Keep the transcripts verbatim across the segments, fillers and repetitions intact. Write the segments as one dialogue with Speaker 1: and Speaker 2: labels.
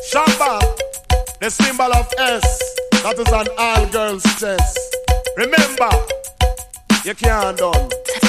Speaker 1: Shabba, the symbol of S, that is an all girls chest. Remember, you can't done.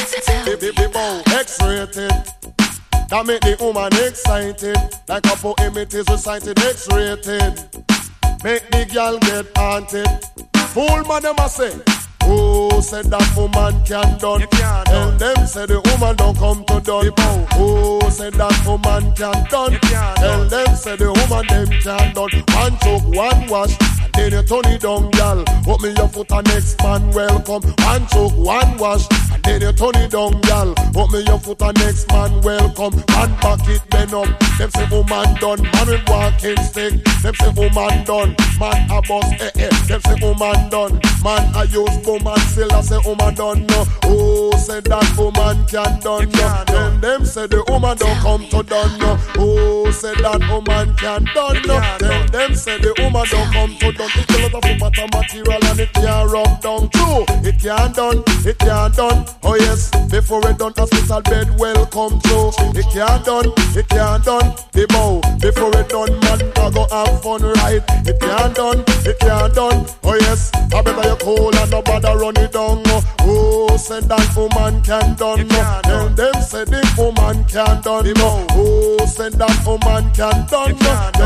Speaker 1: X-rated, that make the woman excited. Like a poem it is recited, X-rated. Make the girl get haunted. Fool man them a say, oh, said that woman can done. Tell them say the woman don't come to done. Oh, said that woman can done. Tell them say the woman them can done. One choke, one wash, and then you turn it down, gal. Put me your foot and next man welcome. One choke, one wash, and then you turn it down, gal. Put me your foot and next man welcome. One pocket bend up. Them say woman done. Man with walking stick. Them say woman done. Man a boss eh eh. Them say woman done. Man a use woman still I say woman done no. Oh, say that woman can done no. Then them say the woman don't come to done no. Oh, say that woman can done no. Then them say the woman don't come to done. It's a lot of matter material and it can't rub down. True, it can't done, it can't done. Oh yes, before it done hospital bed welcome to. It can't done, it can't done. The bow before it done man I go have fun right. It can't done, it can't done. Oh yes, I better you cool and nobody run it down. Oh, said that woman can done. Tell them say the woman can done. Oh, said that woman can done.